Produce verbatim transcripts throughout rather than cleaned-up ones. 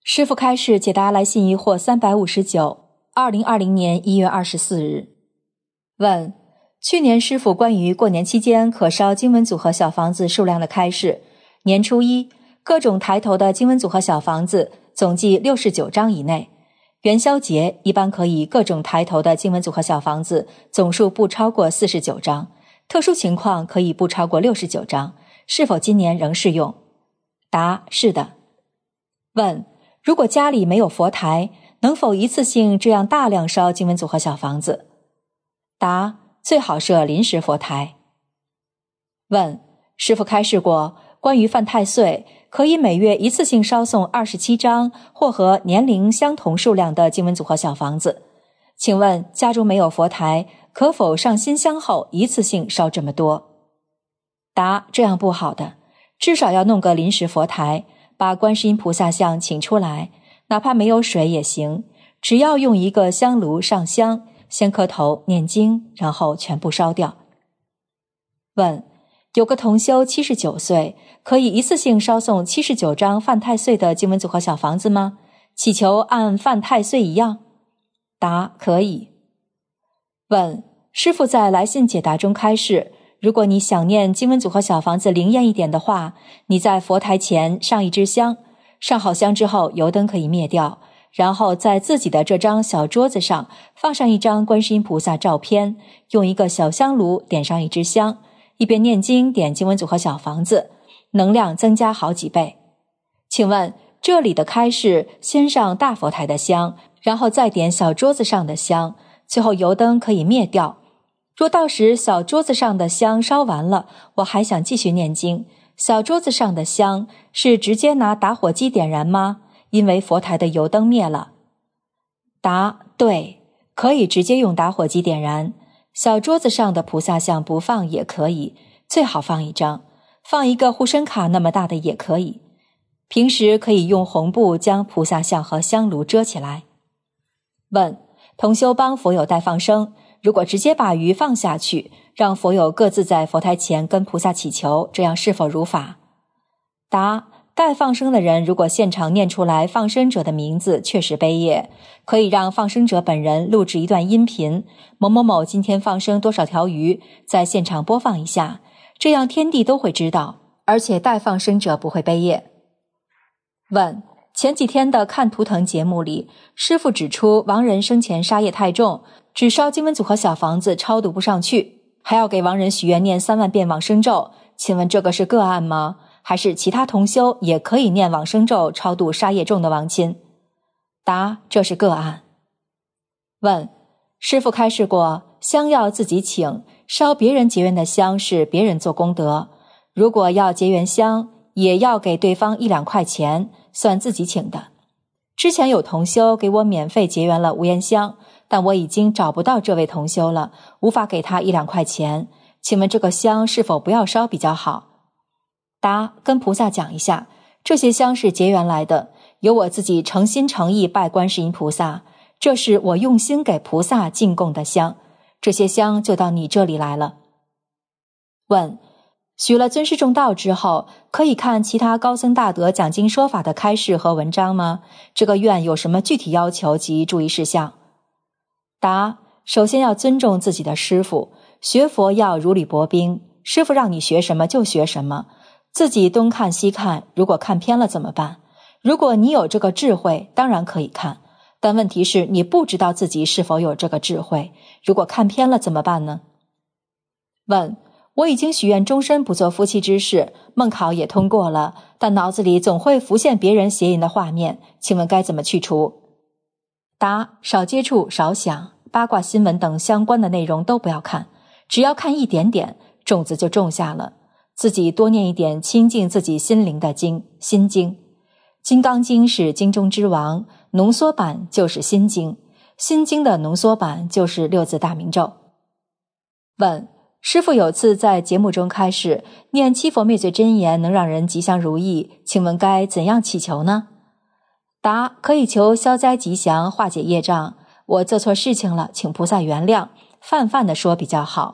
师父开示解答来信疑惑三百五十九，二零二零年一月二十四日。问：去年师父关于过年期间可烧经文组合小房子数量的开示，年初一各种抬头的经文组合小房子总计六十九张以内，元宵节一般可以各种抬头的经文组合小房子总数不超过四十九张，特殊情况可以不超过六十九张，是否今年仍适用？答：是的。问：如果家里没有佛台，能否一次性这样大量烧经文组合小房子？答：最好设临时佛台。问：师父开示过关于犯太岁，可以每月一次性烧送二十七张或和年龄相同数量的经文组合小房子，请问家中没有佛台，可否上新香后一次性烧这么多？答：这样不好的，至少要弄个临时佛台，把观世音菩萨像请出来，哪怕没有水也行，只要用一个香炉上香，先磕头念经，然后全部烧掉。问：有个同修七十九岁，可以一次性烧送七十九张犯太岁的经文组合小房子吗？祈求按犯太岁一样？答：可以。问：师父在来信解答中开示，如果你想念经文组合小房子灵验一点的话，你在佛台前上一支香，上好香之后油灯可以灭掉，然后在自己的这张小桌子上放上一张观世音菩萨照片，用一个小香炉点上一支香，一边念经点经文组合小房子，能量增加好几倍。请问这里的开示，先上大佛台的香，然后再点小桌子上的香，最后油灯可以灭掉。若到时小桌子上的香烧完了，我还想继续念经，小桌子上的香是直接拿打火机点燃吗？因为佛台的油灯灭了。答：对，可以直接用打火机点燃，小桌子上的菩萨像不放也可以，最好放一张，放一个护身卡那么大的也可以。平时可以用红布将菩萨像和香炉遮起来。问：同修帮佛友带放生，如果直接把鱼放下去，让佛友各自在佛台前跟菩萨祈求，这样是否如法？答：带放生的人如果现场念出来放生者的名字，确实背业，可以让放生者本人录制一段音频，某某某今天放生多少条鱼，在现场播放一下，这样天地都会知道，而且带放生者不会背业。问：前几天的看图腾节目里，师父指出亡人生前杀业太重，只烧经文组合小房子超度不上去，还要给亡人许愿念三万遍往生咒，请问这个是个案吗？还是其他同修也可以念往生咒超度杀业重的亡亲？答：这是个案。问：师父开示过香要自己请，烧别人结缘的香是别人做功德，如果要结缘香也要给对方一两块钱，算自己请的。之前有同修给我免费结缘了无烟香，但我已经找不到这位同修了，无法给他一两块钱，请问这个香是否不要烧比较好？答：跟菩萨讲一下，这些香是结缘来的，由我自己诚心诚意拜观世音菩萨，这是我用心给菩萨进贡的香，这些香就到你这里来了。问：许了尊师重道之后，可以看其他高僧大德讲经说法的开示和文章吗？这个愿有什么具体要求及注意事项？答：首先要尊重自己的师父，学佛要如履薄冰，师父让你学什么就学什么，自己东看西看，如果看偏了怎么办？如果你有这个智慧，当然可以看，但问题是你不知道自己是否有这个智慧，如果看偏了怎么办呢？问：我已经许愿终身不做夫妻之事，梦考也通过了，但脑子里总会浮现别人邪淫的画面，请问该怎么去除？答：少接触，少想，八卦新闻等相关的内容都不要看，只要看一点点，种子就种下了。自己多念一点亲近自己心灵的经，心经。金刚经是经中之王，浓缩版就是心经，心经的浓缩版就是六字大明咒。问：师父有次在节目中开示，念七佛灭罪真言能让人吉祥如意，请问该怎样祈求呢？答：可以求消灾吉祥，化解业障。我做错事情了，请菩萨原谅，泛泛的说比较好，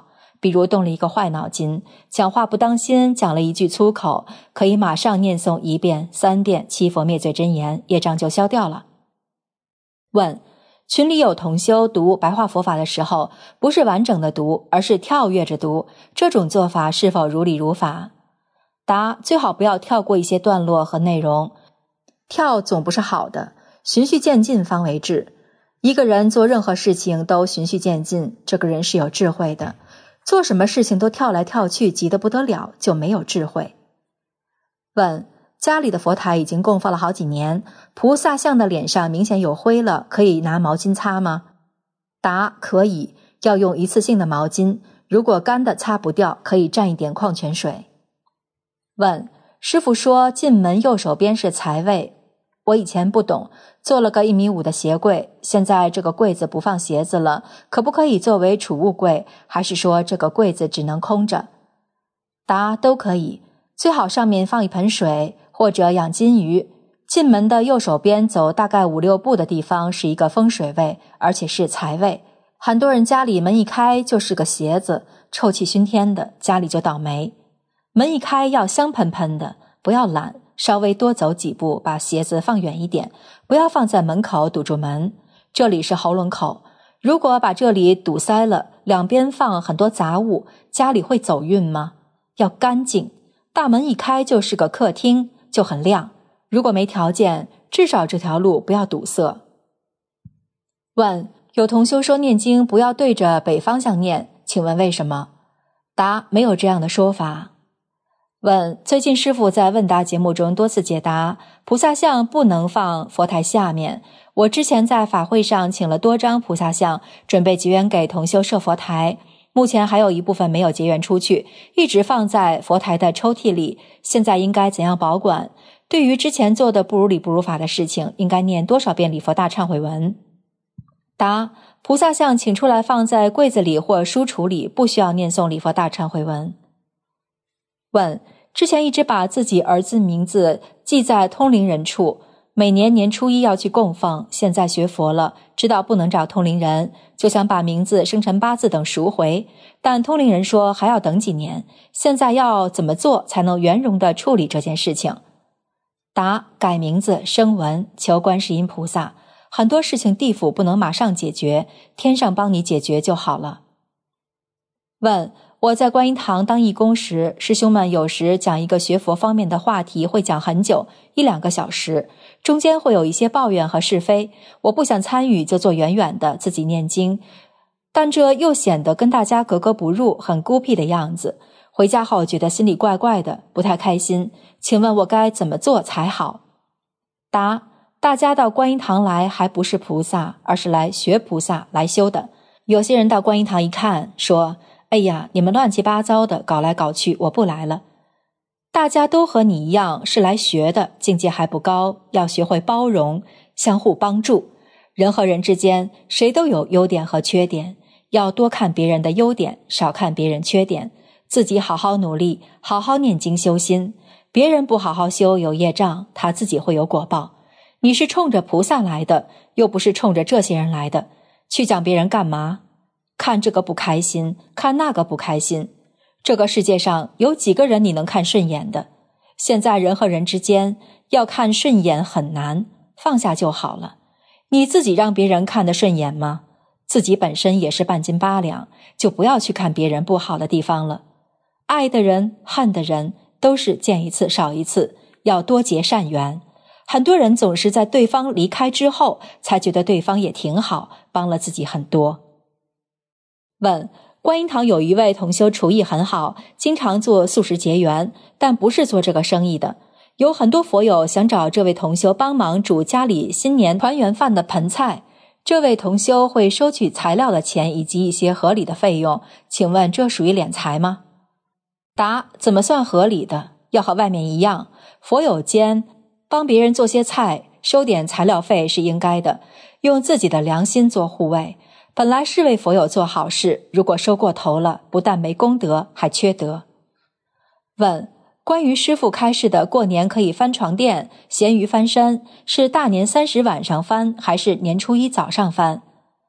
比如动了一个坏脑筋，讲话不当心，讲了一句粗口，可以马上念诵一遍、三遍七佛灭罪真言，业障就消掉了。问：群里有同修读白话佛法的时候，不是完整的读，而是跳跃着读，这种做法是否如理如法？答：最好不要跳过一些段落和内容，跳总不是好的，循序渐进方为治。一个人做任何事情都循序渐进，这个人是有智慧的。做什么事情都跳来跳去，急得不得了，就没有智慧。问：家里的佛台已经供奉了好几年，菩萨像的脸上明显有灰了，可以拿毛巾擦吗？答：可以，要用一次性的毛巾，如果干的擦不掉，可以蘸一点矿泉水。问：师父说进门右手边是财位，我以前不懂，做了个一米五的鞋柜，现在这个柜子不放鞋子了，可不可以作为储物柜，还是说这个柜子只能空着？答：都可以，最好上面放一盆水，或者养金鱼。进门的右手边走大概五六步的地方是一个风水位，而且是财位。很多人家里门一开就是个鞋子，臭气熏天的，家里就倒霉。门一开要香喷喷的，不要懒，稍微多走几步，把鞋子放远一点，不要放在门口堵住门。这里是喉咙口，如果把这里堵塞了，两边放很多杂物，家里会走运吗？要干净。大门一开就是个客厅，就很亮。如果没条件，至少这条路不要堵塞。问：有同修说念经不要对着北方向念，请问为什么？答：没有这样的说法。问：最近师父在问答节目中多次解答，菩萨像不能放佛台下面。我之前在法会上请了多张菩萨像，准备结缘给同修设佛台，目前还有一部分没有结缘出去，一直放在佛台的抽屉里，现在应该怎样保管？对于之前做的不如理不如法的事情，应该念多少遍礼佛大忏悔文？答：菩萨像请出来放在柜子里或书橱里，不需要念诵礼佛大忏悔文。问：之前一直把自己儿子名字记在通灵人处，每年年初一要去供奉，现在学佛了，知道不能找通灵人，就想把名字、生辰八字等赎回，但通灵人说还要等几年，现在要怎么做才能圆融地处理这件事情？答：改名字、声闻，求观世音菩萨，很多事情地府不能马上解决，天上帮你解决就好了。问：我在观音堂当义工时，师兄们有时讲一个学佛方面的话题会讲很久，一两个小时，中间会有一些抱怨和是非，我不想参与，就坐远远的自己念经，但这又显得跟大家格格不入，很孤僻的样子。回家后觉得心里怪怪的，不太开心，请问我该怎么做才好？答：大家到观音堂来还不是菩萨，而是来学菩萨来修的。有些人到观音堂一看，说：哎呀，你们乱七八糟的，搞来搞去，我不来了。大家都和你一样是来学的，境界还不高，要学会包容，相互帮助。人和人之间，谁都有优点和缺点，要多看别人的优点，少看别人缺点，自己好好努力，好好念经修心。别人不好好修，有业障，他自己会有果报。你是冲着菩萨来的，又不是冲着这些人来的，去讲别人干嘛？看这个不开心，看那个不开心，这个世界上有几个人你能看顺眼的？现在人和人之间要看顺眼很难，放下就好了。你自己让别人看得顺眼吗？自己本身也是半斤八两，就不要去看别人不好的地方了。爱的人、恨的人都是见一次少一次，要多结善缘。很多人总是在对方离开之后，才觉得对方也挺好，帮了自己很多。问：观音堂有一位同修厨艺很好，经常做素食结缘，但不是做这个生意的。有很多佛友想找这位同修帮忙煮家里新年团圆饭的盆菜，这位同修会收取材料的钱以及一些合理的费用，请问这属于敛财吗？答：怎么算合理的？要和外面一样，佛友间帮别人做些菜，收点材料费是应该的，用自己的良心做护卫。本来是为佛友做好事，如果收过头了，不但没功德，还缺德。问：关于师父开示的过年可以翻床垫、咸鱼翻身，是大年三十晚上翻，还是年初一早上翻？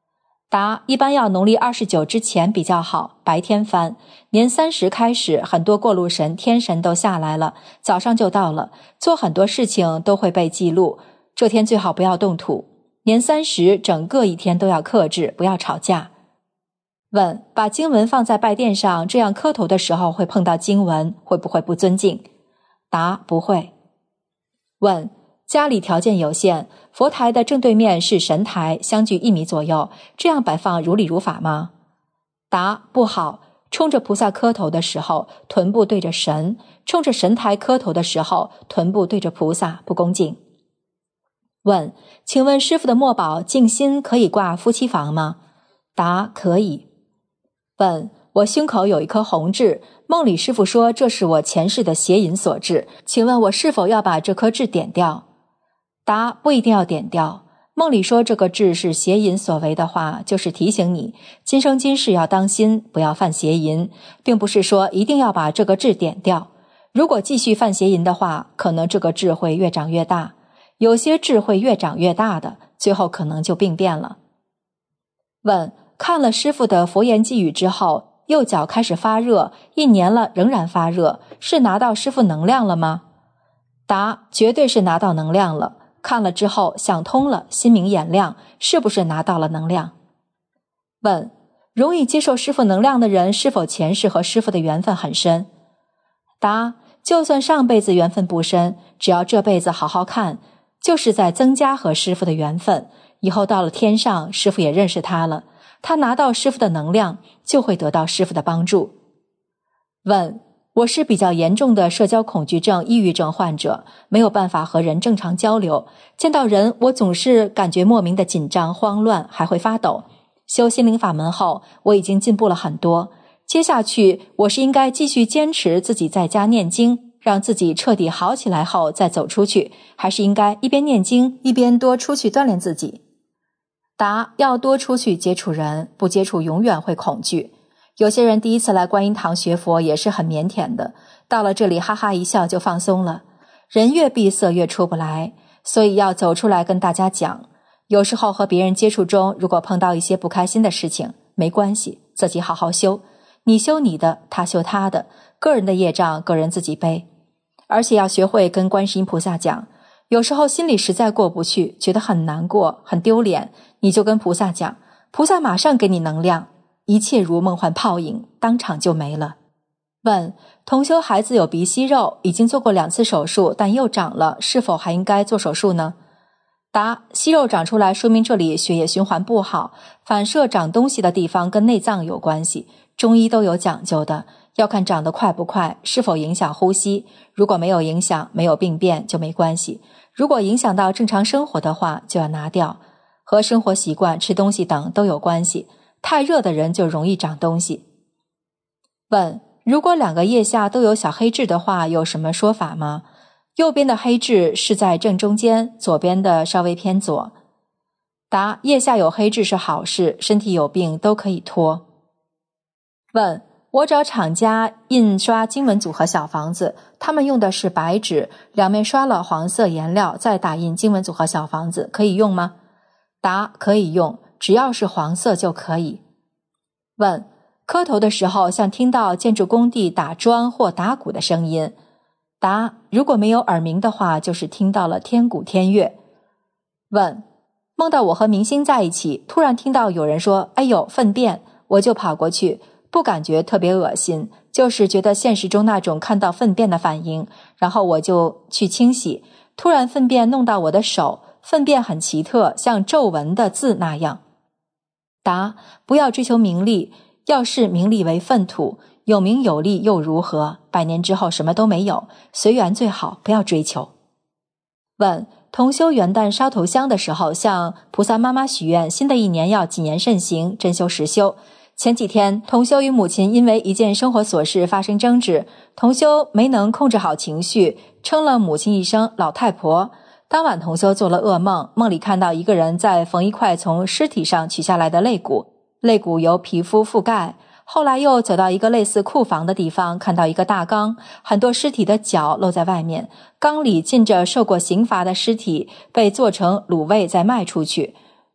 答：一般要农历二十九之前比较好，白天翻。年三十开始，很多过路神、天神都下来了，早上就到了，做很多事情都会被记录。这天最好不要动土。年三十整个一天都要克制，不要吵架。问：把经文放在拜垫上，这样磕头的时候会碰到经文，会不会不尊敬？答：不会。问：家里条件有限，佛台的正对面是神台，相距一米左右，这样摆放如理如法吗？答：不好。冲着菩萨磕头的时候，臀部对着神；冲着神台磕头的时候，臀部对着菩萨，不恭敬。问：请问师父的墨宝静心可以挂夫妻房吗？答：可以。问：我胸口有一颗红痣，梦里师父说这是我前世的邪淫所致，请问我是否要把这颗痣点掉？答：不一定要点掉。梦里说这个痣是邪淫所为的话，就是提醒你今生今世要当心，不要犯邪淫，并不是说一定要把这个痣点掉。如果继续犯邪淫的话，可能这个痣会越长越大，有些痣会越长越大的，最后可能就病变了。问：看了师父的佛言寄语之后，右脚开始发热，一年了仍然发热，是拿到师父能量了吗？答：绝对是拿到能量了。看了之后想通了，心明眼亮，是不是拿到了能量？问：容易接受师父能量的人，是否前世和师父的缘分很深？答：就算上辈子缘分不深，只要这辈子好好看，就是在增加和师父的缘分，以后到了天上，师父也认识他了，他拿到师父的能量，就会得到师父的帮助。问：我是比较严重的社交恐惧症、抑郁症患者，没有办法和人正常交流，见到人我总是感觉莫名的紧张、慌乱，还会发抖。修心灵法门后，我已经进步了很多，接下去我是应该继续坚持自己在家念经，让自己彻底好起来后再走出去，还是应该一边念经一边多出去锻炼自己？答：要多出去接触人，不接触永远会恐惧。有些人第一次来观音堂学佛也是很腼腆的，到了这里哈哈一笑就放松了。人越闭塞越出不来，所以要走出来跟大家讲。有时候和别人接触中，如果碰到一些不开心的事情，没关系，自己好好修，你修你的，他修他的，个人的业障个人自己背。而且要学会跟观世音菩萨讲，有时候心里实在过不去，觉得很难过很丢脸，你就跟菩萨讲，菩萨马上给你能量，一切如梦幻泡影，当场就没了。问：同修孩子有鼻息肉，已经做过两次手术，但又长了，是否还应该做手术呢？答：息肉长出来说明这里血液循环不好，反射长东西的地方跟内脏有关系，中医都有讲究的，要看长得快不快，是否影响呼吸，如果没有影响，没有病变就没关系，如果影响到正常生活的话就要拿掉，和生活习惯、吃东西等都有关系，太热的人就容易长东西。问：如果两个腋下都有小黑痣的话，有什么说法吗？右边的黑痣是在正中间，左边的稍微偏左。答：腋下有黑痣是好事，身体有病都可以拖。问：我找厂家印刷经文组合小房子，他们用的是白纸，两面刷了黄色颜料，再打印经文组合小房子，可以用吗？答：可以用，只要是黄色就可以。问：磕头的时候像听到建筑工地打桩或打鼓的声音。答：如果没有耳鸣的话，就是听到了天鼓天乐。问：梦到我和明星在一起，突然听到有人说哎呦粪便，我就跑过去，不感觉特别恶心，就是觉得现实中那种看到粪便的反应，然后我就去清洗，突然粪便弄到我的手，粪便很奇特，像皱纹的字那样。答：不要追求名利，要视名利为粪土，有名有利又如何？百年之后什么都没有，随缘最好，不要追求。问：同修元旦烧头香的时候，向菩萨妈妈许愿，新的一年要谨言慎行，真修实修。前几天同修与母亲因为一件生活琐事发生争执，同修没能控制好情绪，称了母亲一声老太婆。当晚同修做了噩梦，梦里看到一个人在缝一块从尸体上取下来的肋骨，肋骨由皮肤覆盖。后来又走到一个类似库房的地方，看到一个大缸，很多尸体的脚露在外面，缸里浸着受过刑罚的尸体，被做成卤味再卖出去。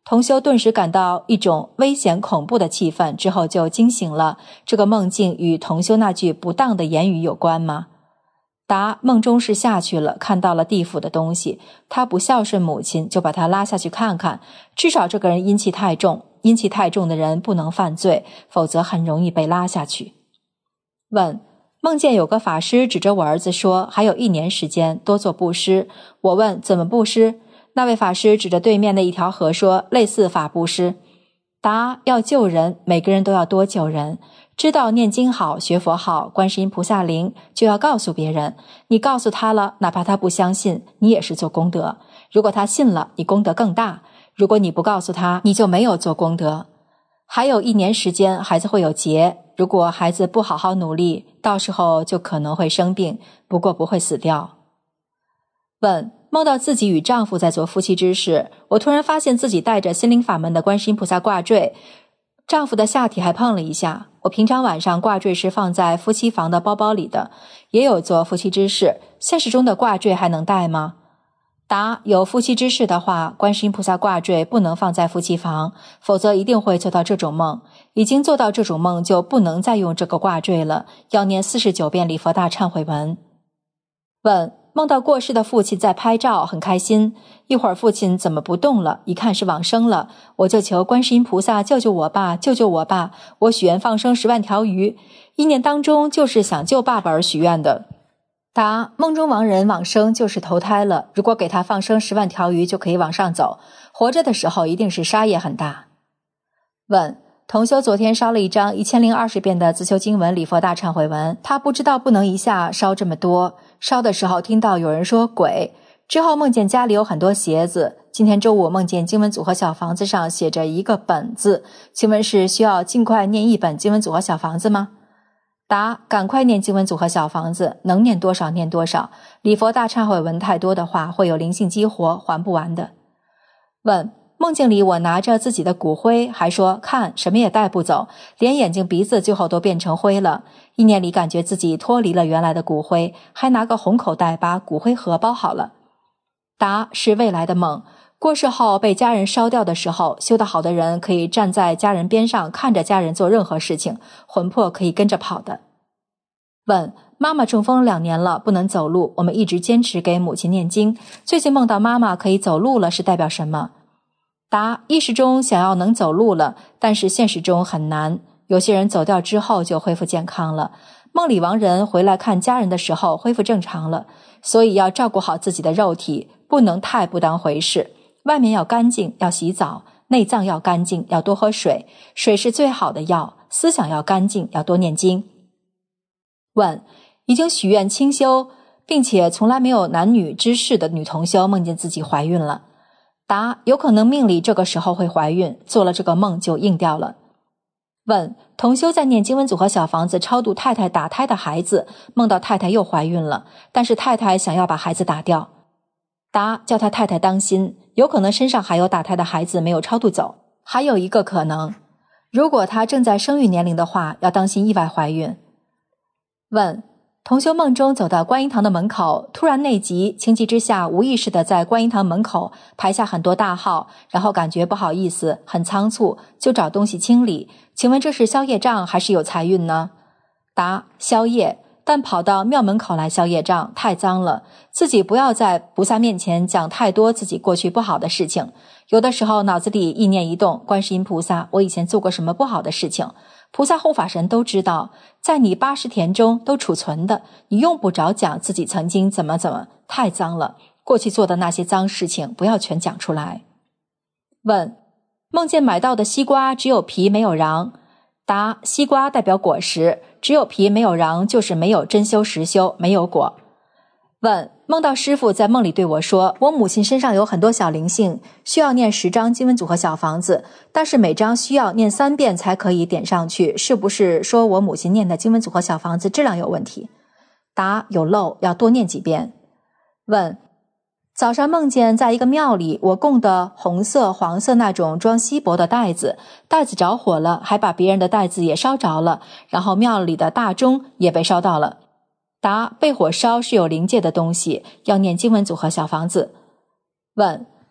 同修顿时感到一种危险恐怖的气氛，之后就惊醒了。这个梦境与同修那句不当的言语有关吗？答：梦中是下去了，看到了地府的东西，他不孝顺母亲，就把他拉下去看看，至少这个人阴气太重，阴气太重的人不能犯罪，否则很容易被拉下去。问：梦见有个法师指着我儿子说，还有一年时间，多做布施。我问：怎么布施？那位法师指着对面的一条河说，类似法布施。答：要救人，每个人都要多救人。知道念经好，学佛好，观世音菩萨灵，就要告诉别人。你告诉他了，哪怕他不相信，你也是做功德。如果他信了，你功德更大。如果你不告诉他，你就没有做功德。还有一年时间，孩子会有劫，如果孩子不好好努力，到时候就可能会生病，不过不会死掉。问：梦到自己与丈夫在做夫妻之事，我突然发现自己带着心灵法门的观世音菩萨挂坠，丈夫的下体还碰了一下。我平常晚上挂坠是放在夫妻房的包包里的，也有做夫妻之事，现实中的挂坠还能戴吗？答：有夫妻之事的话，观世音菩萨挂坠不能放在夫妻房，否则一定会做到这种梦。已经做到这种梦，就不能再用这个挂坠了，要念四十九遍礼佛大忏悔文。问：梦到过世的父亲在拍照，很开心，一会儿父亲怎么不动了，一看是往生了，我就求观世音菩萨救救我爸，救救我爸，我许愿放生十万条鱼，一年当中就是想救爸爸而许愿的。答：梦中亡人往生就是投胎了，如果给他放生十万条鱼就可以往上走，活着的时候一定是杀业很大。问：同修昨天烧了一张一千零二十遍的自修经文礼佛大忏悔文，他不知道不能一下烧这么多，烧的时候听到有人说鬼，之后梦见家里有很多鞋子，今天周五梦见经文组合小房子上写着一个本字，请问是需要尽快念一本经文组合小房子吗？答：赶快念经文组合小房子，能念多少念多少，礼佛大忏悔文太多的话会有灵性激活，还不完的。问：梦境里我拿着自己的骨灰，还说看什么也带不走，连眼睛鼻子最后都变成灰了，一年里感觉自己脱离了原来的骨灰，还拿个红口袋把骨灰盒包好了。答：是未来的梦，过世后被家人烧掉的时候，修得好的人可以站在家人边上看着家人做任何事情，魂魄可以跟着跑的。问：妈妈中风两年了，不能走路，我们一直坚持给母亲念经，最近梦到妈妈可以走路了，是代表什么？答：意识中想要能走路了，但是现实中很难，有些人走掉之后就恢复健康了，梦里亡人回来看家人的时候恢复正常了，所以要照顾好自己的肉体，不能太不当回事，外面要干净，要洗澡，内脏要干净，要多喝水，水是最好的药，思想要干净，要多念经。问：已经许愿清修，并且从来没有男女之事的女同修梦见自己怀孕了。答：有可能命里这个时候会怀孕，做了这个梦就应掉了。问：同修在念经文组合小房子超度太太打胎的孩子，梦到太太又怀孕了，但是太太想要把孩子打掉。答：叫他太太当心，有可能身上还有打胎的孩子没有超度走。还有一个可能，如果他正在生育年龄的话，要当心意外怀孕。问：同修梦中走到观音堂的门口，突然内急，情急之下无意识地在观音堂门口排下很多大号，然后感觉不好意思，很仓促，就找东西清理。请问这是消业障还是有财运呢？答：消业，但跑到庙门口来消业障太脏了，自己不要在菩萨面前讲太多自己过去不好的事情，有的时候脑子里意念一动，观世音菩萨，我以前做过什么不好的事情，菩萨护法神都知道，在你八十田中都储存的，你用不着讲自己曾经怎么怎么，太脏了，过去做的那些脏事情不要全讲出来。问：梦见买到的西瓜只有皮没有瓤。答：西瓜代表果实，只有皮没有瓤就是没有真修实修，没有果。问：梦到师父在梦里对我说，我母亲身上有很多小灵性，需要念十张经文组合小房子，但是每张需要念三遍才可以点上去，是不是说我母亲念的经文组合小房子质量有问题？答：有漏，要多念几遍。问：早上梦见在一个庙里，我供的红色黄色那种装锡箔的袋子，袋子着火了，还把别人的袋子也烧着了，然后庙里的大钟也被烧到了。答：被火烧是有灵界的东西，要念经文组合小房子。问：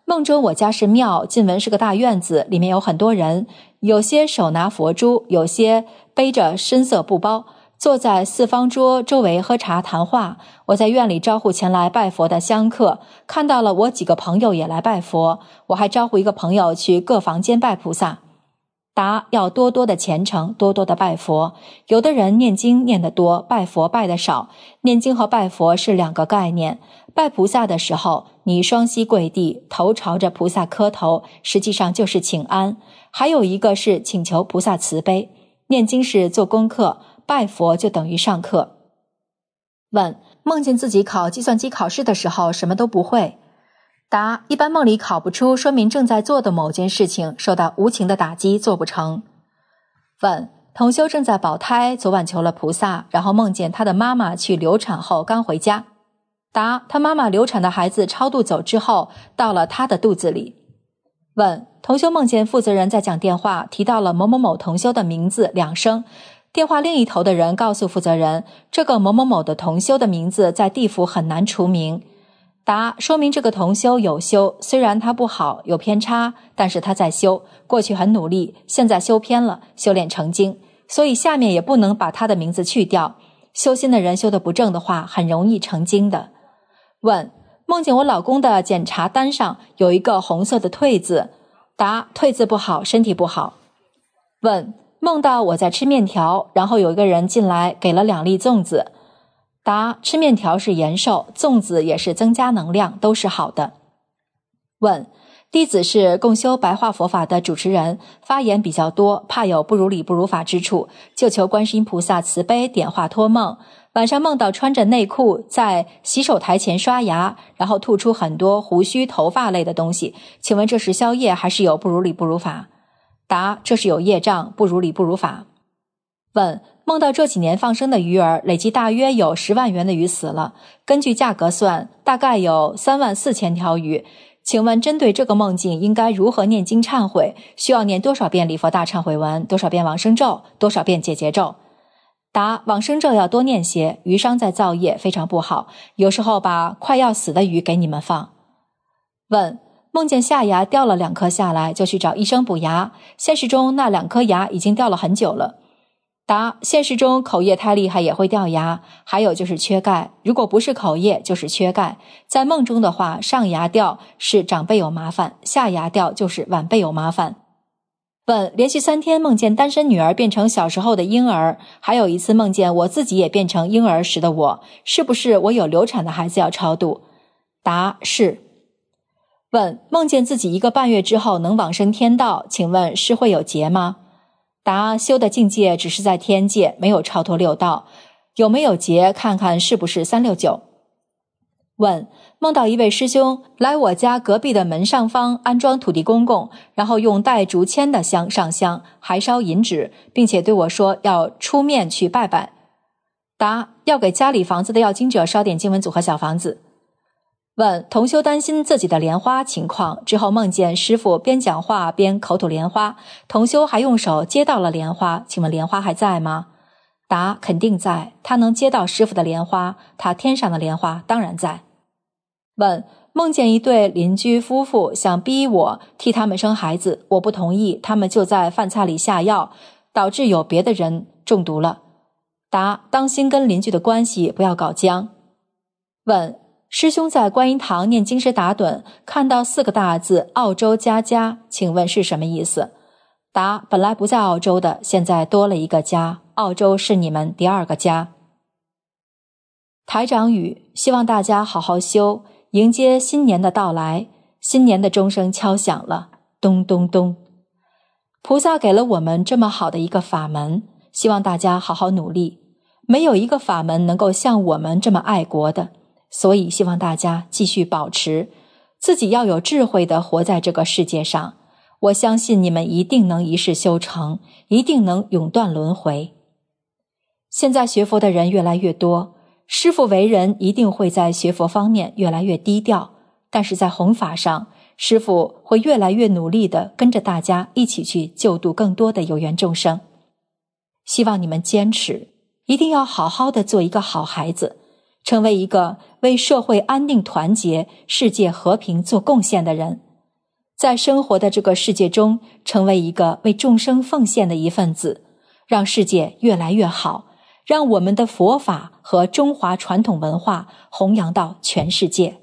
梦中我家是庙，进门是个大院子，里面有很多人，有些手拿佛珠，有些背着深色布包，坐在四方桌周围喝茶谈话。我在院里招呼前来拜佛的香客，看到了我几个朋友也来拜佛，我还招呼一个朋友去各房间拜菩萨。答：要多多的虔诚，多多的拜佛。有的人念经念得多，拜佛拜得少。念经和拜佛是两个概念。拜菩萨的时候，你双膝跪地，头朝着菩萨磕头，实际上就是请安。还有一个是请求菩萨慈悲。念经是做功课，拜佛就等于上课。问：梦见自己考计算机考试的时候什么都不会。答：一般梦里考不出，说明正在做的某件事情受到无情的打击，做不成。问：同修正在保胎，昨晚求了菩萨，然后梦见他的妈妈去流产后刚回家。答：他妈妈流产的孩子超度走之后，到了他的肚子里。问：同修梦见负责人在讲电话，提到了某某某同修的名字两声，电话另一头的人告诉负责人，这个某某某的同修的名字在地府很难除名。答：说明这个同修有修，虽然他不好，有偏差，但是他在修，过去很努力，现在修偏了，修炼成精，所以下面也不能把他的名字去掉。修心的人修得不正的话，很容易成精的。问：梦见我老公的检查单上有一个红色的退字。答：退字不好，身体不好。问：梦到我在吃面条，然后有一个人进来给了两粒粽子。答：吃面条是延寿，粽子也是增加能量，都是好的。问：弟子是共修白话佛法的主持人，发言比较多，怕有不如理不如法之处，就求观世音菩萨慈悲点化托梦。晚上梦到穿着内裤在洗手台前刷牙，然后吐出很多胡须头发类的东西，请问这是宵夜还是有不如理不如法？答：这是有业障，不如理不如法。问：梦到这几年放生的鱼儿，累计大约有十万元的鱼死了，根据价格算，大概有三万四千条鱼。请问针对这个梦境，应该如何念经忏悔？需要念多少遍礼佛大忏悔文？多少遍往生咒？多少遍解结咒？答：往生咒要多念些，鱼伤在造业，非常不好，有时候把快要死的鱼给你们放。问：梦见下牙掉了两颗下来，就去找医生补牙，现实中那两颗牙已经掉了很久了。答：现实中口业太厉害也会掉牙，还有就是缺钙，如果不是口业就是缺钙。在梦中的话，上牙掉是长辈有麻烦，下牙掉就是晚辈有麻烦。问：连续三天梦见单身女儿变成小时候的婴儿，还有一次梦见我自己也变成婴儿时的我，是不是我有流产的孩子要超度？答：是。问：梦见自己一个半月之后能往生天道，请问是会有劫吗？答：修的境界只是在天界，没有超脱六道，有没有劫看看是不是三六九。问：梦到一位师兄来我家隔壁的门上方安装土地公公，然后用带竹签的香上香，还烧银纸，并且对我说要出面去拜拜。答：要给家里房子的要经者烧点经文组和小房子。问：同修担心自己的莲花情况，之后梦见师父边讲话边口吐莲花，同修还用手接到了莲花，请问莲花还在吗？答：肯定在，他能接到师父的莲花，他天上的莲花当然在。问：梦见一对邻居夫妇想逼我替他们生孩子，我不同意，他们就在饭菜里下药，导致有别的人中毒了。答：当心跟邻居的关系，不要搞僵。问：师兄在观音堂念经时打盹，看到四个大字澳洲家家，请问是什么意思？答：本来不在澳洲的，现在多了一个家，澳洲是你们第二个家。台长语：希望大家好好修，迎接新年的到来。新年的钟声敲响了，咚咚咚。菩萨给了我们这么好的一个法门，希望大家好好努力。没有一个法门能够像我们这么爱国的，所以希望大家继续保持，自己要有智慧地活在这个世界上。我相信你们一定能一世修成，一定能永断轮回。现在学佛的人越来越多，师父为人一定会在学佛方面越来越低调，但是在弘法上，师父会越来越努力地跟着大家一起去救度更多的有缘众生。希望你们坚持，一定要好好地做一个好孩子，成为一个为社会安定团结、世界和平做贡献的人。 在生活的这个世界中，成为一个为众生奉献的一份子，让世界越来越好，让我们的佛法和中华传统文化弘扬到全世界。